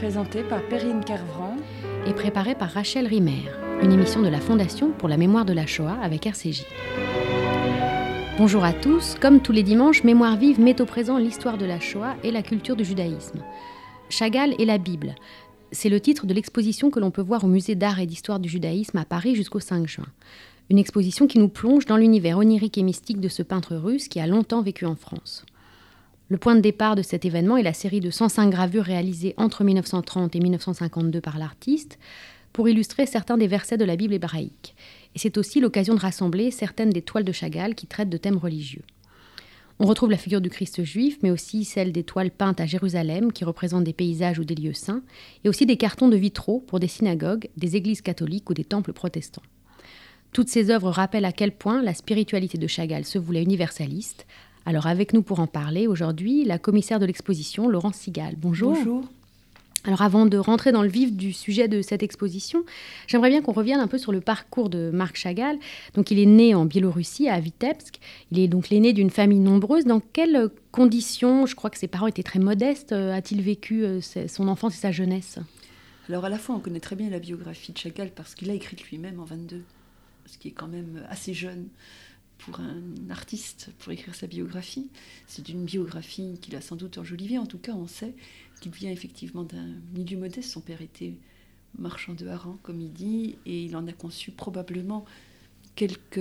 présentée par Perrine Kervran et préparée par Rachel Rimer, une émission de la Fondation pour la mémoire de la Shoah avec RCJ. Bonjour à tous, comme tous les dimanches, Mémoire vive met au présent l'histoire de la Shoah et la culture du judaïsme. Chagall et la Bible, c'est le titre de l'exposition que l'on peut voir au Musée d'art et d'histoire du judaïsme à Paris jusqu'au 5 juin. Une exposition qui nous plonge dans l'univers onirique et mystique de ce peintre russe qui a longtemps vécu en France. Le point de départ de cet événement est la série de 105 gravures réalisées entre 1930 et 1952 par l'artiste pour illustrer certains des versets de la Bible hébraïque. Et c'est aussi l'occasion de rassembler certaines des toiles de Chagall qui traitent de thèmes religieux. On retrouve la figure du Christ juif, mais aussi celle des toiles peintes à Jérusalem qui représentent des paysages ou des lieux saints, et aussi des cartons de vitraux pour des synagogues, des églises catholiques ou des temples protestants. Toutes ces œuvres rappellent à quel point la spiritualité de Chagall se voulait universaliste. Alors avec nous pour en parler aujourd'hui, la commissaire de l'exposition, Laurence Sigal. Bonjour. Bonjour. Alors avant de rentrer dans le vif du sujet de cette exposition, j'aimerais bien qu'on revienne un peu sur le parcours de Marc Chagall. Donc il est né en Biélorussie, à Vitebsk. Il est donc l'aîné d'une famille nombreuse. Dans quelles conditions, je crois que ses parents étaient très modestes, a-t-il vécu son enfance et sa jeunesse ? Alors à la fois on connaît très bien la biographie de Chagall parce qu'il a écrit lui-même en 22, ce qui est quand même assez jeune pour un artiste, pour écrire sa biographie. C'est une biographie qu'il a sans doute enjolivée. En tout cas, on sait qu'il vient effectivement d'un milieu modeste. Son père était marchand de harengs, comme il dit, et il en a conçu probablement quelques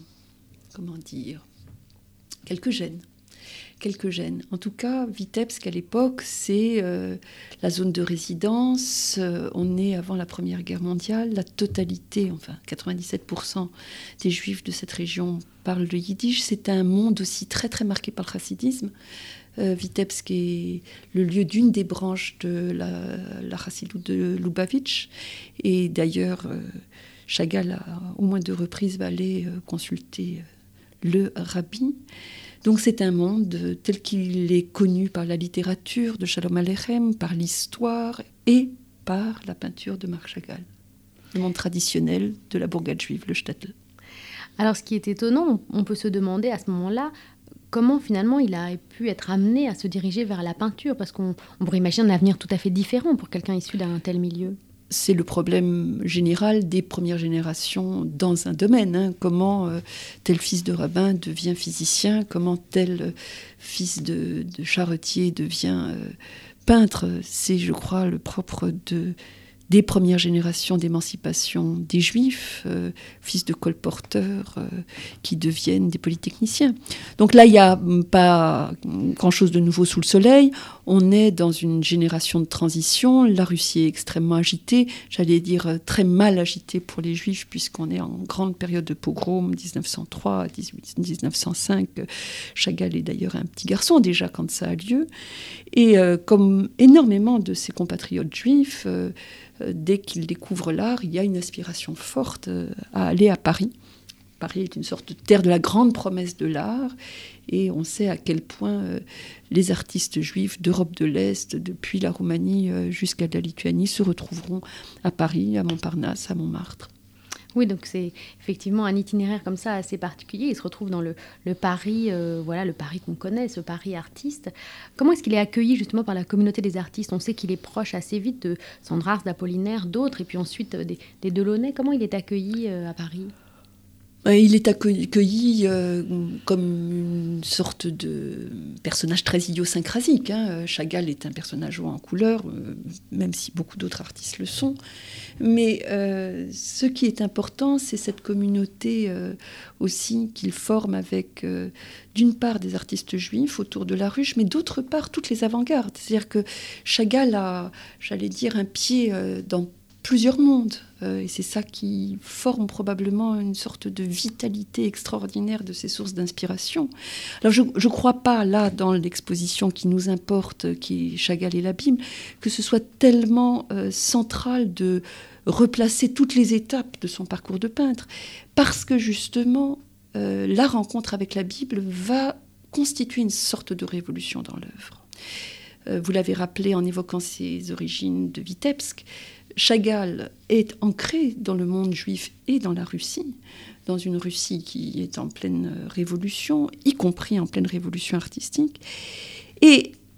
gènes. En tout cas, Vitebsk, à l'époque, c'est la zone de résidence. On est avant la Première Guerre mondiale. La totalité, enfin 97% des Juifs de cette région parlent le yiddish. C'est un monde aussi très très marqué par le chassidisme. Vitebsk est le lieu d'une des branches de la chassidoute de Lubavitch. Et d'ailleurs, Chagall, au moins 2 reprises, va aller consulter le rabbi. Donc c'est un monde tel qu'il est connu par la littérature de Shalom Aleichem, par l'histoire et par la peinture de Marc Chagall. Le monde traditionnel de la bourgade juive, le shtetl. Alors ce qui est étonnant, on peut se demander à ce moment-là, comment finalement il a pu être amené à se diriger vers la peinture, parce qu'on pourrait imaginer un avenir tout à fait différent pour quelqu'un issu d'un tel milieu. C'est le problème général des premières générations dans un domaine. Comment tel fils de rabbin devient physicien, comment tel fils de charretier devient peintre. C'est, je crois, le propre des premières générations d'émancipation des Juifs, fils de colporteurs qui deviennent des polytechniciens. Donc là, il n'y a pas grand-chose de nouveau sous le soleil. On est dans une génération de transition. La Russie est extrêmement agitée, j'allais dire très mal agitée pour les Juifs, puisqu'on est en grande période de pogrom, 1903, 1905. Chagall est d'ailleurs un petit garçon déjà quand ça a lieu. Et comme énormément de ses compatriotes juifs, dès qu'ils découvrent l'art, il y a une aspiration forte à aller à Paris. Paris est une sorte de terre de la grande promesse de l'art, et on sait à quel point les artistes juifs d'Europe de l'Est, depuis la Roumanie jusqu'à la Lituanie, se retrouveront à Paris, à Montparnasse, à Montmartre. Oui, donc c'est effectivement un itinéraire comme ça assez particulier. Il se retrouve dans le Paris, le Paris qu'on connaît, ce Paris artiste. Comment est-ce qu'il est accueilli justement par la communauté des artistes ? On sait qu'il est proche assez vite de Sandrars, d'Apollinaire, d'autres, et puis ensuite des Delaunay. Comment il est accueilli à Paris ? Il est accueilli comme une sorte de personnage très idiosyncrasique. Chagall est un personnage haut en couleur, même si beaucoup d'autres artistes le sont. Mais ce qui est important, c'est cette communauté aussi qu'il forme avec, d'une part, des artistes juifs autour de la ruche, mais d'autre part, toutes les avant-gardes. C'est-à-dire que Chagall a, j'allais dire, un pied dans plusieurs mondes. Et c'est ça qui forme probablement une sorte de vitalité extraordinaire de ces sources d'inspiration. Alors je ne crois pas, là, dans l'exposition qui nous importe, qui est Chagall et la Bible, que ce soit tellement central de replacer toutes les étapes de son parcours de peintre, parce que justement, la rencontre avec la Bible va constituer une sorte de révolution dans l'œuvre. Vous l'avez rappelé en évoquant ses origines de Vitebsk, Chagall est ancré dans le monde juif et dans la Russie, dans une Russie qui est en pleine révolution, y compris en pleine révolution artistique. Et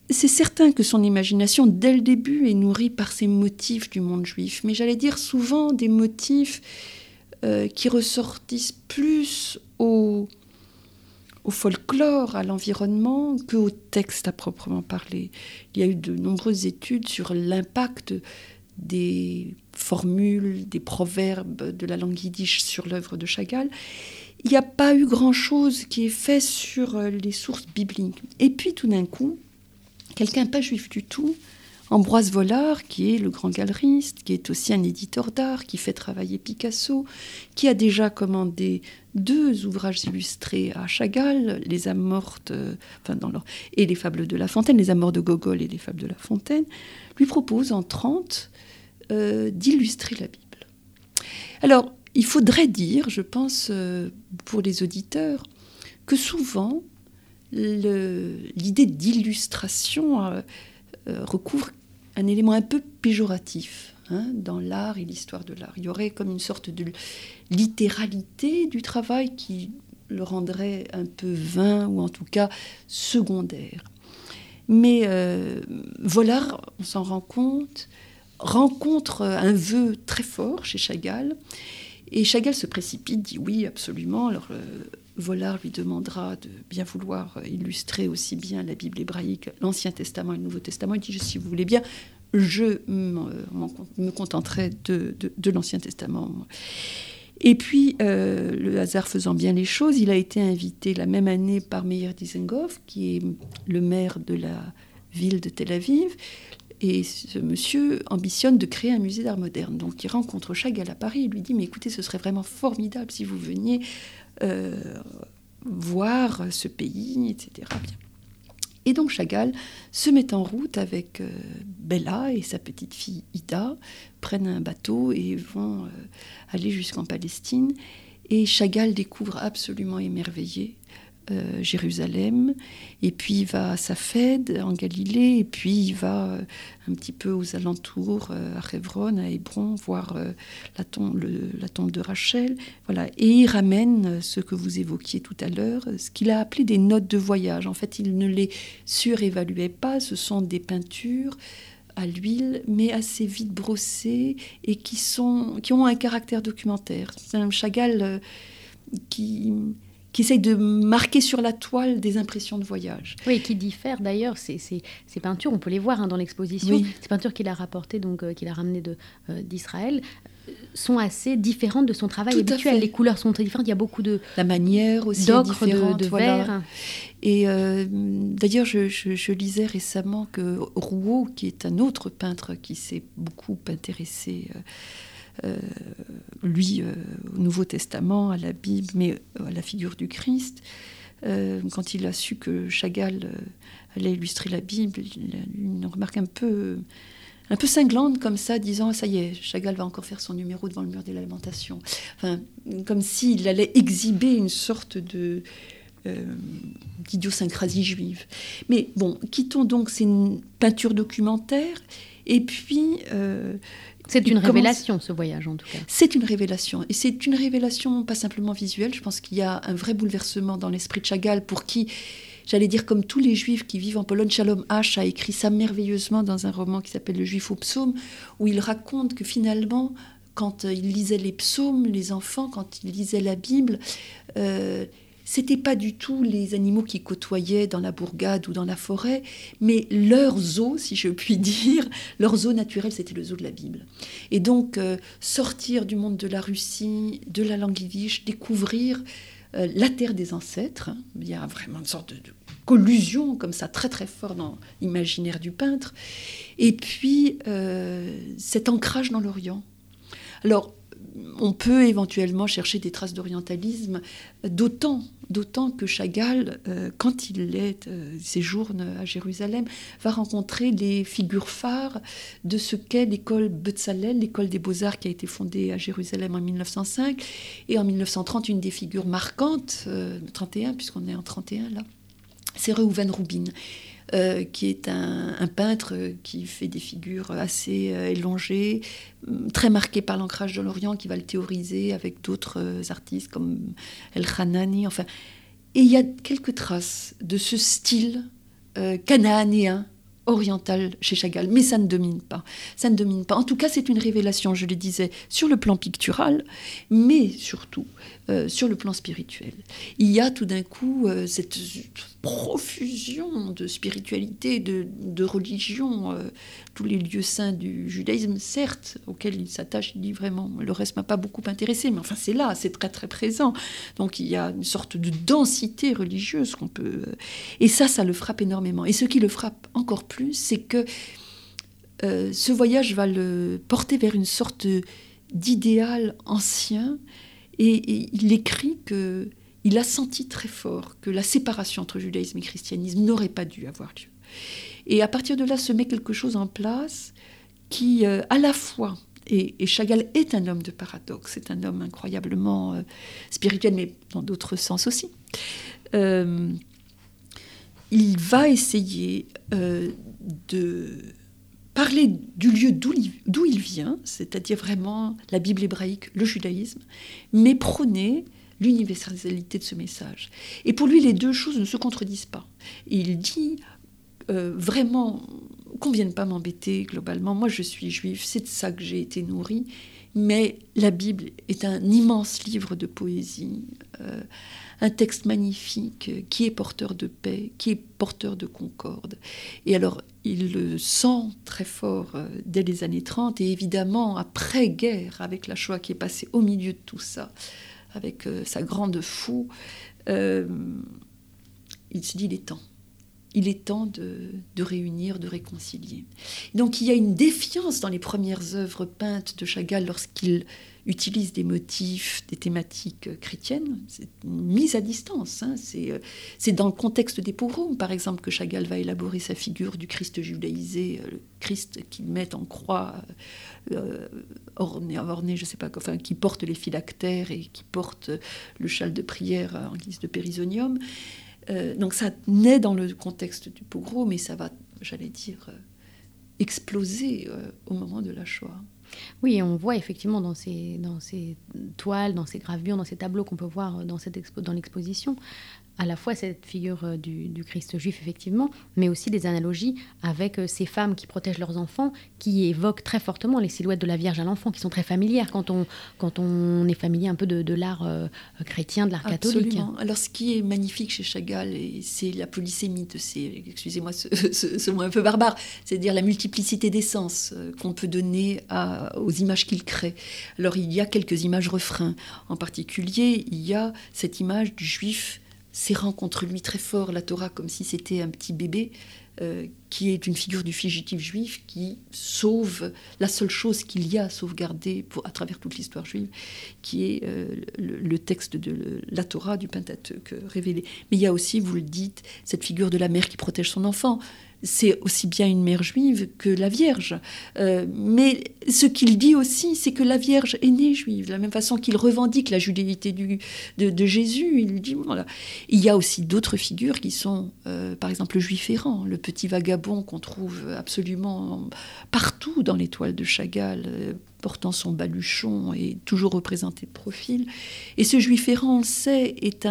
c'est certain que son imagination, dès le début, est nourrie par ces motifs du monde juif, mais j'allais dire souvent des motifs qui ressortissent plus au folklore, à l'environnement, qu'au texte à proprement parler. Il y a eu de nombreuses études sur l'impact des formules, des proverbes de la langue yiddish sur l'œuvre de Chagall. Il n'y a pas eu grand-chose qui est fait sur les sources bibliques. Et puis tout d'un coup, quelqu'un pas juif du tout, Ambroise Vollard, qui est le grand galeriste, qui est aussi un éditeur d'art, qui fait travailler Picasso, qui a déjà commandé 2 ouvrages illustrés à Chagall, Les âmes mortes, et les fables de La Fontaine, Les âmes mortes de Gogol et les fables de La Fontaine, lui propose en 30 d'illustrer la Bible. Alors, il faudrait dire, je pense, pour les auditeurs, que souvent, l'idée d'illustration recouvre un élément un peu péjoratif dans l'art et l'histoire de l'art. Il y aurait comme une sorte de littéralité du travail qui le rendrait un peu vain ou en tout cas secondaire. Mais Vollard, on s'en rend compte, rencontre un vœu très fort chez Chagall. Et Chagall se précipite, dit oui, absolument. Alors Vollard lui demandera de bien vouloir illustrer aussi bien la Bible hébraïque, l'Ancien Testament et le Nouveau Testament. Il dit, si vous voulez bien, je me contenterai de l'Ancien Testament. Et puis, le hasard faisant bien les choses, il a été invité la même année par Meir Dizengoff, qui est le maire de la ville de Tel Aviv. Et ce monsieur ambitionne de créer un musée d'art moderne. Donc il rencontre Chagall à Paris et lui dit « Mais écoutez, ce serait vraiment formidable si vous veniez voir ce pays, etc. » Bien. Et donc Chagall se met en route avec Bella et sa petite fille Ida, prennent un bateau et vont aller jusqu'en Palestine. Et Chagall découvre absolument émerveillé Jérusalem, et puis il va à Safed, en Galilée, et puis il va un petit peu aux alentours, à Hebron, à Hébron, voir la tombe de Rachel. Voilà. Et il ramène ce que vous évoquiez tout à l'heure, ce qu'il a appelé des notes de voyage. En fait, il ne les surévaluait pas, ce sont des peintures à l'huile, mais assez vite brossées, et qui ont un caractère documentaire. C'est un Chagall qui essaye de marquer sur la toile des impressions de voyage. Oui, qui diffère d'ailleurs, ces peintures, on peut les voir dans l'exposition, oui. Ces peintures qu'il a rapportées, qu'il a ramenées d'Israël, sont assez différentes de son travail habituel. Les couleurs sont très différentes, il y a beaucoup de... La manière aussi d'ocre, est différente. de verre. Et d'ailleurs, je lisais récemment que Rouault, qui est un autre peintre qui s'est beaucoup intéressé... au Nouveau Testament, à la Bible, mais à la figure du Christ. Quand il a su que Chagall allait illustrer la Bible, il a eu une remarque un peu cinglante comme ça, disant « ça y est, Chagall va encore faire son numéro devant le mur des lamentations ». Enfin, comme s'il allait exhiber une sorte d'idiosyncrasie juive. Mais bon, quittons donc ces peintures documentaires, et puis... c'est une révélation, ce voyage, en tout cas. C'est une révélation. Et c'est une révélation pas simplement visuelle. Je pense qu'il y a un vrai bouleversement dans l'esprit de Chagall, pour qui, j'allais dire, comme tous les Juifs qui vivent en Pologne, Shalom H a écrit ça merveilleusement dans un roman qui s'appelle Le Juif au psaume, où il raconte que finalement, quand il lisait les psaumes, les enfants, quand ils lisaient la Bible... c'était pas du tout les animaux qui côtoyaient dans la bourgade ou dans la forêt, mais leur zoo, si je puis dire, leur zoo naturel, c'était le zoo de la Bible. Et donc, sortir du monde de la Russie, de la langue yiddish, découvrir la terre des ancêtres. Il y a vraiment une sorte de collusion comme ça, très très fort dans l'imaginaire du peintre. Et puis, cet ancrage dans l'Orient. Alors, on peut éventuellement chercher des traces d'orientalisme, d'autant que Chagall, quand il séjourne à Jérusalem, va rencontrer les figures phares de ce qu'est l'école Bezalel, l'école des beaux-arts qui a été fondée à Jérusalem en 1905. Et en 1930, une des figures marquantes, 31, puisqu'on est en 31 là, c'est Reuven Rubin. Qui est un peintre qui fait des figures assez élongées, très marquées par l'ancrage de l'Orient, qui va le théoriser avec d'autres artistes comme El Hanani. Enfin, et il y a quelques traces de ce style cananéen orientale chez Chagall, mais ça ne domine pas. Ça ne domine pas. En tout cas, c'est une révélation, je le disais, sur le plan pictural, mais surtout sur le plan spirituel. Il y a tout d'un coup cette profusion de spiritualité, de religion, tous les lieux saints du judaïsme, certes, auxquels il s'attache, il dit vraiment, le reste m'a pas beaucoup intéressé, mais enfin c'est là, c'est très très présent. Donc il y a une sorte de densité religieuse qu'on peut... Et ça le frappe énormément. Et ce qui le frappe encore plus, c'est que ce voyage va le porter vers une sorte d'idéal ancien, et il écrit qu'il a senti très fort que la séparation entre judaïsme et christianisme n'aurait pas dû avoir lieu. Et à partir de là se met quelque chose en place qui, à la fois, et Chagall est un homme de paradoxe, c'est un homme incroyablement spirituel, mais dans d'autres sens aussi, il va essayer de parler du lieu d'où il vient, c'est-à-dire vraiment la Bible hébraïque, le judaïsme, mais prôner l'universalité de ce message. Et pour lui, les deux choses ne se contredisent pas. Et il dit vraiment qu'on ne vienne pas m'embêter globalement. Moi, je suis juif, c'est de ça que j'ai été nourrie, mais la Bible est un immense livre de poésie, un texte magnifique qui est porteur de paix, qui est porteur de concorde. Et alors, il le sent très fort dès les années 30, et évidemment, après-guerre, avec la Shoah qui est passée au milieu de tout ça, avec sa grande foue, il se dit, il est temps. Il est temps de réunir, de réconcilier. Donc il y a une défiance dans les premières œuvres peintes de Chagall lorsqu'il utilise des motifs, des thématiques chrétiennes. C'est une mise à distance. Hein. C'est dans le contexte des pogroms, par exemple, que Chagall va élaborer sa figure du Christ judaïsé, le Christ qu'il met en croix, orné, je sais pas, enfin, qui porte les phylactères et qui porte le châle de prière en guise de périsonium. Donc ça naît dans le contexte du pogrom, mais ça va, j'allais dire, exploser au moment de la Shoah. Oui, et on voit effectivement dans ces toiles, dans ces gravures, dans ces tableaux qu'on peut voir dans l'exposition, à la fois cette figure du Christ juif, effectivement, mais aussi des analogies avec ces femmes qui protègent leurs enfants, qui évoquent très fortement les silhouettes de la Vierge à l'enfant, qui sont très familières quand on est familier un peu de l'art chrétien, de l'art catholique. Absolument. Alors, ce qui est magnifique chez Chagall, c'est la polysémie de ces, excusez-moi ce mot un peu barbare, c'est-à-dire la multiplicité des sens qu'on peut donner aux images qu'il crée. Alors, il y a quelques images refrains. En particulier, il y a cette image du juif serrant contre lui très fort la Torah comme si c'était un petit bébé, qui est une figure du fugitif juif qui sauve la seule chose qu'il y a à sauvegarder à travers toute l'histoire juive, qui est le texte de la Torah, du Pentateuque révélé. Mais il y a aussi, vous le dites, cette figure de la mère qui protège son enfant. C'est aussi bien une mère juive que la Vierge. Mais ce qu'il dit aussi, c'est que la Vierge est née juive, de la même façon qu'il revendique la judéité de Jésus. Il dit, voilà. Il y a aussi d'autres figures qui sont, par exemple, le juif errant, le petit vagabond qu'on trouve absolument partout dans les toiles de Chagall, portant son baluchon et toujours représenté de profil. Et ce juif errant, on le sait, est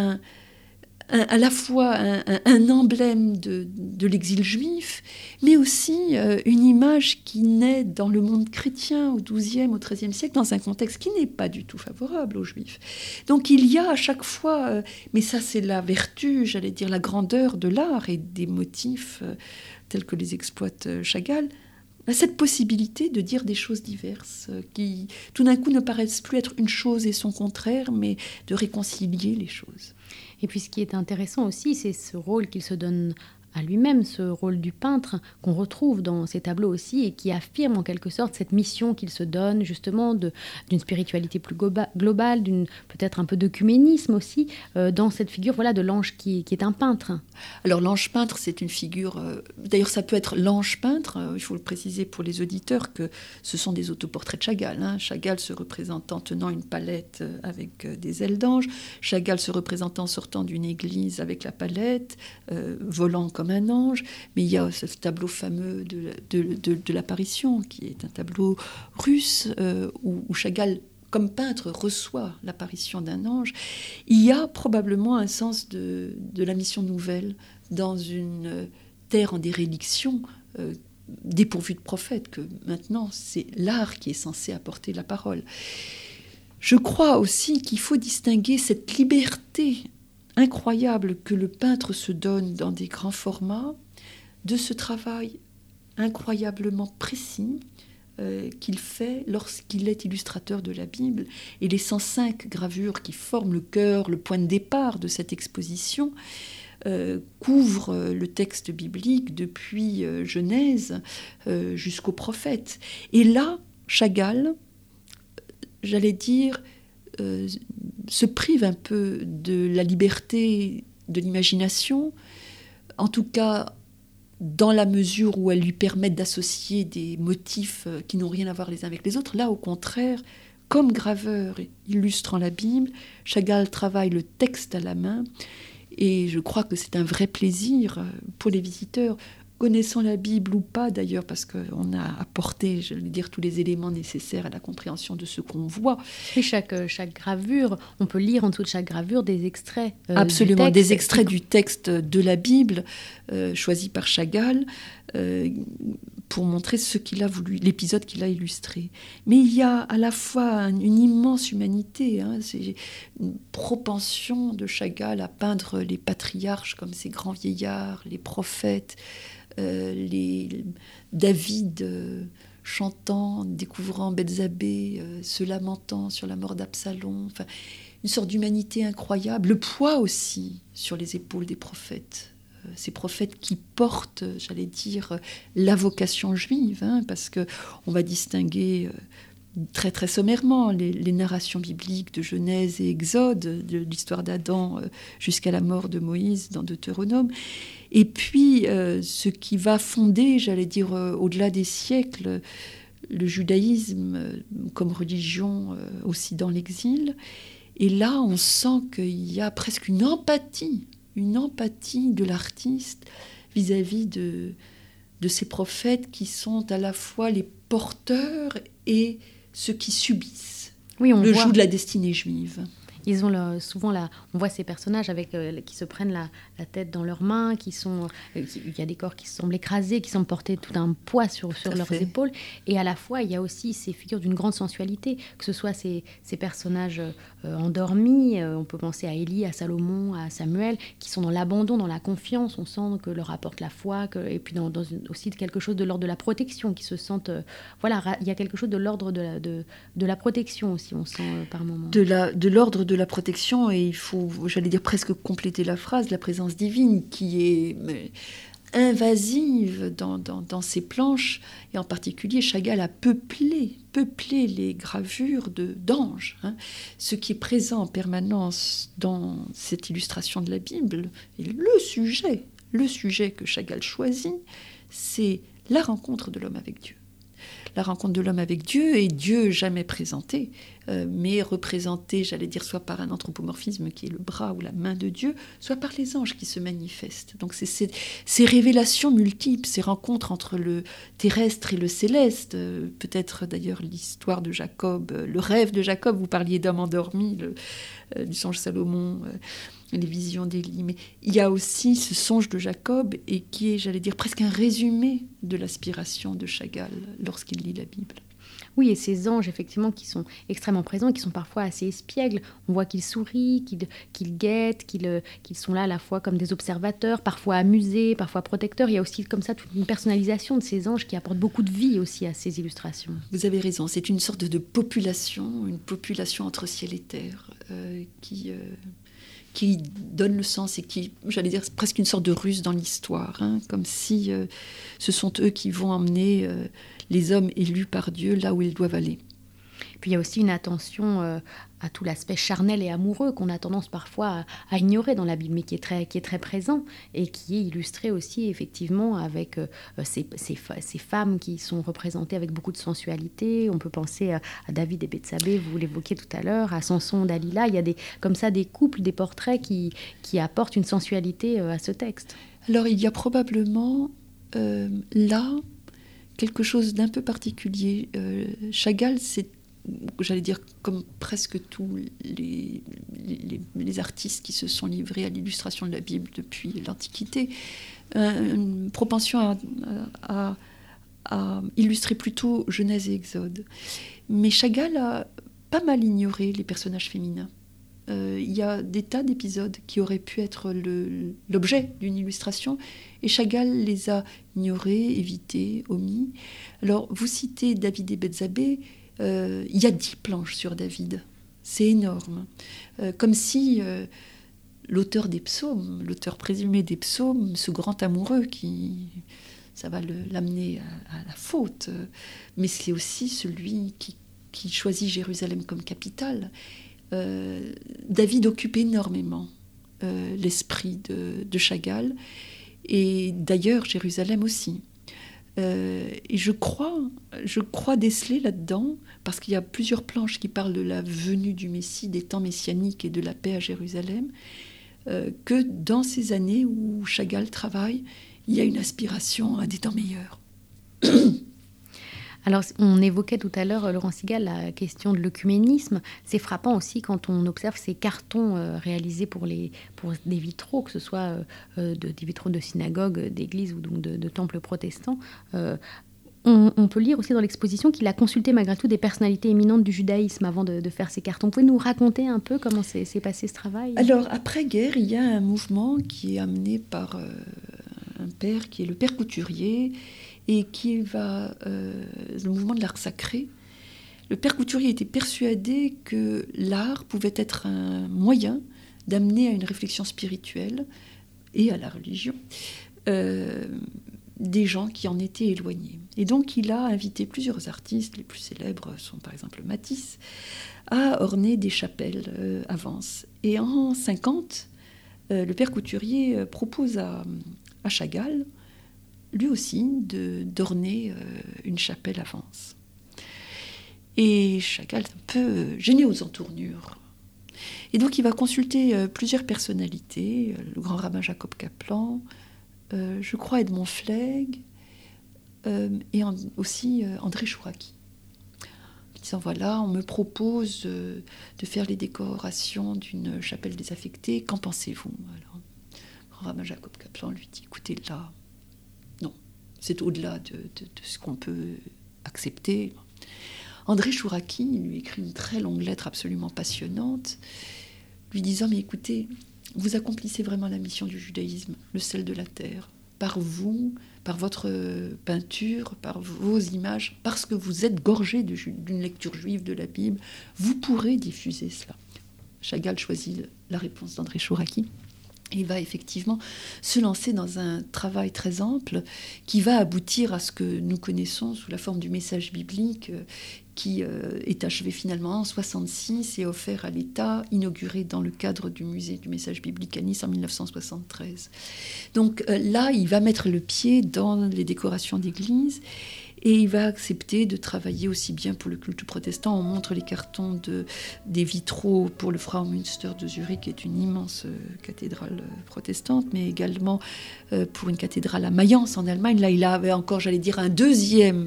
à la fois un emblème de l'exil juif, mais aussi une image qui naît dans le monde chrétien au XIIe, au XIIIe siècle, dans un contexte qui n'est pas du tout favorable aux juifs. Donc il y a à chaque fois, mais ça c'est la vertu, j'allais dire la grandeur de l'art et des motifs tels que les exploite Chagall, cette possibilité de dire des choses diverses, qui tout d'un coup ne paraissent plus être une chose et son contraire, mais de réconcilier les choses. Et puis ce qui est intéressant aussi, c'est ce rôle qu'il se donne à lui-même, ce rôle du peintre qu'on retrouve dans ses tableaux aussi et qui affirme en quelque sorte cette mission qu'il se donne justement d'une spiritualité plus globale, peut-être un peu d'œcuménisme aussi, dans cette figure voilà, de l'ange qui est un peintre. Alors l'ange peintre, c'est une figure... d'ailleurs, ça peut être l'ange peintre, il faut le préciser pour les auditeurs que ce sont des autoportraits de Chagall. Hein. Chagall se représentant tenant une palette avec des ailes d'ange, Chagall se représentant sortant d'une église avec la palette, volant comme un ange, mais il y a ce tableau fameux de l'apparition, qui est un tableau russe, où Chagall, comme peintre, reçoit l'apparition d'un ange. Il y a probablement un sens de la mission nouvelle dans une terre en déréliction, dépourvu de prophète, que maintenant c'est l'art qui est censé apporter la parole. Je crois aussi qu'il faut distinguer cette liberté incroyable que le peintre se donne dans des grands formats de ce travail incroyablement précis qu'il fait lorsqu'il est illustrateur de la Bible. Et les 105 gravures qui forment le cœur, le point de départ de cette exposition, couvrent le texte biblique depuis Genèse jusqu'aux prophètes. Et là, Chagall, j'allais dire, se prive un peu de la liberté de l'imagination, en tout cas dans la mesure où elles lui permettent d'associer des motifs qui n'ont rien à voir les uns avec les autres. Là, au contraire, comme graveur illustrant la Bible, Chagall travaille le texte à la main, et je crois que c'est un vrai plaisir pour les visiteurs, connaissant la Bible ou pas d'ailleurs, parce qu'on a apporté, je vais dire, tous les éléments nécessaires à la compréhension de ce qu'on voit. Et chaque gravure, on peut lire en dessous de chaque gravure des extraits absolument, du texte. des extraits du texte de la Bible, choisis par Chagall, pour montrer ce qu'il a voulu, l'épisode qu'il a illustré. Mais il y a à la fois une immense humanité, c'est une propension de Chagall à peindre les patriarches comme ces grands vieillards, les prophètes, les David chantant, découvrant Bethsabée, se lamentant sur la mort d'Absalom, enfin, une sorte d'humanité incroyable, le poids aussi sur les épaules des prophètes. Ces prophètes qui portent, j'allais dire, la vocation juive, parce qu'on va distinguer très très sommairement les narrations bibliques de Genèse et Exode, de l'histoire d'Adam jusqu'à la mort de Moïse dans Deutéronome, et puis ce qui va fonder, j'allais dire, au-delà des siècles, le judaïsme comme religion aussi dans l'exil. Et là, on sent qu'il y a presque une empathie de l'artiste vis-à-vis de ces prophètes qui sont à la fois les porteurs et ceux qui subissent le joug de la destinée juive. Ils ont souvent on voit ces personnages qui se prennent la tête dans leurs mains, il y a des corps qui semblent écrasés, qui semblent porter tout un poids sur leurs épaules. Et à la fois, il y a aussi ces figures d'une grande sensualité, que ce soit ces personnages endormis, on peut penser à Élie, à Salomon, à Samuel, qui sont dans l'abandon, dans la confiance. On sent que leur apporte la foi, et puis aussi quelque chose de l'ordre de la protection, qui se sentent... il y a quelque chose de l'ordre de la protection aussi, on sent par moments. De l'ordre de la protection, et il faut, j'allais dire, presque compléter la phrase, la présence divine qui est invasive dans ces planches, et en particulier Chagall a peuplé les gravures d'anges. Ce qui est présent en permanence dans cette illustration de la Bible, et le sujet que Chagall choisit, c'est la rencontre de l'homme avec Dieu. La rencontre de l'homme avec Dieu, et Dieu jamais présenté, mais représenté, j'allais dire, soit par un anthropomorphisme qui est le bras ou la main de Dieu, soit par les anges qui se manifestent. Donc c'est ces révélations multiples, ces rencontres entre le terrestre et le céleste, peut-être d'ailleurs l'histoire de Jacob, le rêve de Jacob, vous parliez d'homme endormi, du songe Salomon, les visions d'Élie, mais il y a aussi ce songe de Jacob, et qui est, j'allais dire, presque un résumé de l'aspiration de Chagall lorsqu'il lit la Bible. Oui, et ces anges, effectivement, qui sont extrêmement présents, qui sont parfois assez espiègles. On voit qu'ils sourient, qu'ils guettent, qu'ils sont là à la fois comme des observateurs, parfois amusés, parfois protecteurs. Il y a aussi comme ça toute une personnalisation de ces anges qui apportent beaucoup de vie aussi à ces illustrations. Vous avez raison, c'est une sorte de population, une population entre ciel et terre, qui donne le sens et qui, j'allais dire, c'est presque une sorte de ruse dans l'histoire, comme si ce sont eux qui vont emmener les hommes élus par Dieu là où ils doivent aller. Puis il y a aussi une attention à tout l'aspect charnel et amoureux qu'on a tendance parfois à ignorer dans la Bible, mais qui est très présent et qui est illustré aussi effectivement avec ces femmes qui sont représentées avec beaucoup de sensualité. On peut penser à David et Bethsabée, vous l'évoquiez tout à l'heure, à Samson, Dalila. Il y a comme ça des couples, des portraits qui apportent une sensualité à ce texte. Alors il y a probablement là quelque chose d'un peu particulier. Chagall, c'est, j'allais dire, comme presque tous les artistes qui se sont livrés à l'illustration de la Bible depuis l'Antiquité, une propension à illustrer plutôt Genèse et Exode. Mais Chagall a pas mal ignoré les personnages féminins. Il y a des tas d'épisodes qui auraient pu être l'objet d'une illustration, et Chagall les a ignorés, évités, omis. Alors, vous citez David et Bethzabée, il y a 10 planches sur David. C'est énorme. Comme si l'auteur des psaumes, l'auteur présumé des psaumes, ce grand amoureux ça va l'amener à la faute, mais c'est aussi celui qui choisit Jérusalem comme capitale. David occupe énormément l'esprit de Chagall, et d'ailleurs Jérusalem aussi. Et je crois déceler là-dedans, parce qu'il y a plusieurs planches qui parlent de la venue du Messie, des temps messianiques et de la paix à Jérusalem, que dans ces années où Chagall travaille, il y a une aspiration à des temps meilleurs. Alors, on évoquait tout à l'heure, Laurent Sigal, la question de l'œcuménisme. C'est frappant aussi quand on observe ces cartons réalisés pour des vitraux, que ce soit des vitraux de synagogues, d'églises ou donc de temples protestants. On peut lire aussi dans l'exposition qu'il a consulté malgré tout des personnalités éminentes du judaïsme avant de faire ces cartons. Vous pouvez nous raconter un peu comment s'est passé ce travail ? Alors, après-guerre, il y a un mouvement qui est amené par un père qui est le père Couturier, et qui va le mouvement de l'art sacré. Le père Couturier était persuadé que l'art pouvait être un moyen d'amener à une réflexion spirituelle et à la religion des gens qui en étaient éloignés. Et donc il a invité plusieurs artistes, les plus célèbres sont par exemple Matisse, à orner des chapelles à Vence. Et en 1950, le père Couturier propose à Chagall, lui aussi, d'orner une chapelle à Vence. Et Chagall est un peu gêné aux entournures. Et donc il va consulter plusieurs personnalités, le grand rabbin Jacob Kaplan, je crois Edmond Flegg, et aussi André Chouraki. En disant, voilà, on me propose de faire les décorations d'une chapelle désaffectée, qu'en pensez-vous ? Alors, le grand rabbin Jacob Kaplan lui dit, écoutez, là, c'est au-delà de ce qu'on peut accepter. André Chouraki lui écrit une très longue lettre absolument passionnante, lui disant, mais écoutez, vous accomplissez vraiment la mission du judaïsme, le sel de la terre, par vous, par votre peinture, par vos images, parce que vous êtes gorgé d'une lecture juive de la Bible, vous pourrez diffuser cela. Chagall choisit la réponse d'André Chouraki. Il va effectivement se lancer dans un travail très ample qui va aboutir à ce que nous connaissons sous la forme du message biblique qui est achevé finalement en 1966 et offert à l'État, inauguré dans le cadre du musée du message biblique à Nice en 1973. Donc là, il va mettre le pied dans les décorations d'église. Et il va accepter de travailler aussi bien pour le culte protestant. On montre les cartons des vitraux pour le Fraumünster de Zurich, qui est une immense cathédrale protestante, mais également pour une cathédrale à Mayence en Allemagne. Là, il avait encore, j'allais dire, un deuxième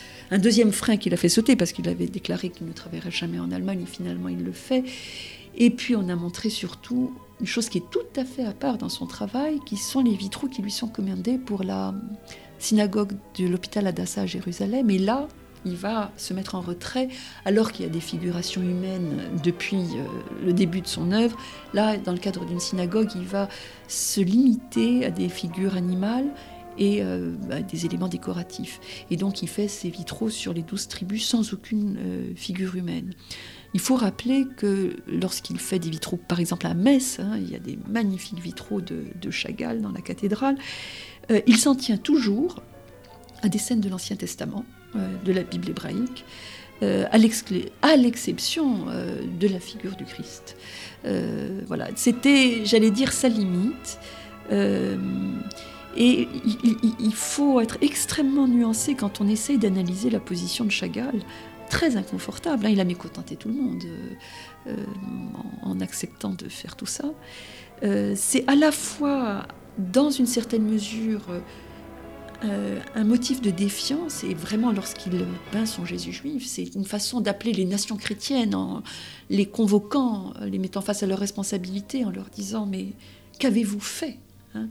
frein qu'il a fait sauter, parce qu'il avait déclaré qu'il ne travaillerait jamais en Allemagne, et finalement il le fait. Et puis on a montré surtout une chose qui est tout à fait à part dans son travail, qui sont les vitraux qui lui sont commandés pour la synagogue de l'hôpital Hadassah à Jérusalem. Et là, il va se mettre en retrait, alors qu'il y a des figurations humaines depuis le début de son œuvre. Là, dans le cadre d'une synagogue, il va se limiter à des figures animales et des éléments décoratifs. Et donc, il fait ses vitraux sur les 12 tribus sans aucune figure humaine. Il faut rappeler que lorsqu'il fait des vitraux, par exemple à Metz, il y a des magnifiques vitraux de Chagall dans la cathédrale, il s'en tient toujours à des scènes de l'Ancien Testament, de la Bible hébraïque, à l'exception de la figure du Christ. Voilà, c'était, j'allais dire, sa limite. Et il faut être extrêmement nuancé quand on essaye d'analyser la position de Chagall, très inconfortable. Il a mécontenté tout le monde en acceptant de faire tout ça. C'est à la fois, dans une certaine mesure, un motif de défiance, et vraiment lorsqu'il peint son Jésus juif, c'est une façon d'appeler les nations chrétiennes en les convoquant, les mettant face à leurs responsabilités, en leur disant « mais qu'avez-vous fait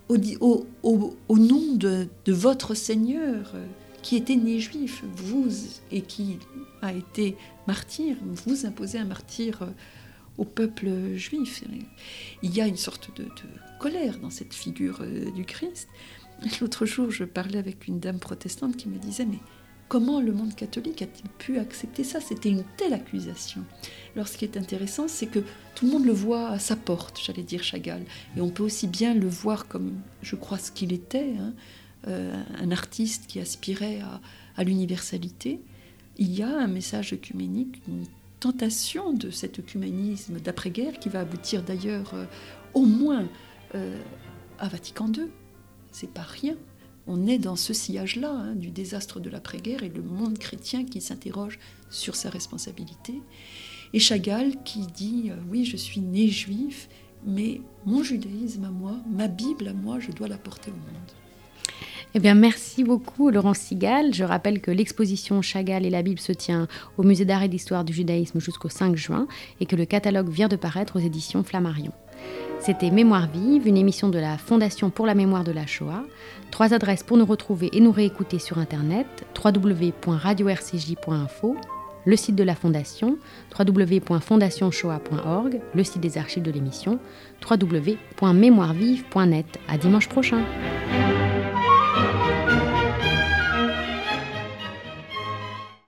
au nom de votre Seigneur, qui était né juif, vous, et qui a été martyr, vous imposez un martyr au peuple juif. Il y a une sorte de colère dans cette figure du Christ. L'autre jour, je parlais avec une dame protestante qui me disait « Mais comment le monde catholique a-t-il pu accepter ça ?» C'était une telle accusation. Alors ce qui est intéressant, c'est que tout le monde le voit à sa porte, j'allais dire Chagall. Et on peut aussi bien le voir comme, je crois, ce qu'il était, un artiste qui aspirait à l'universalité. Il y a un message œcuménique, une tentation de cet œcuménisme d'après-guerre qui va aboutir d'ailleurs au moins à Vatican II. C'est pas rien. On est dans ce sillage-là du désastre de l'après-guerre et le monde chrétien qui s'interroge sur sa responsabilité. Et Chagall qui dit oui, je suis né juif, mais mon judaïsme à moi, ma Bible à moi, je dois la porter au monde. Eh bien, merci beaucoup, Laurence Sigal. Je rappelle que l'exposition Chagall et la Bible se tient au Musée d'art et d'histoire du judaïsme jusqu'au 5 juin et que le catalogue vient de paraître aux éditions Flammarion. C'était Mémoire vive, une émission de la Fondation pour la mémoire de la Shoah. 3 adresses pour nous retrouver et nous réécouter sur Internet, www.radio-rcj.info, le site de la Fondation, www.fondationshoah.org, le site des archives de l'émission, www.mémoirevive.net. À dimanche prochain.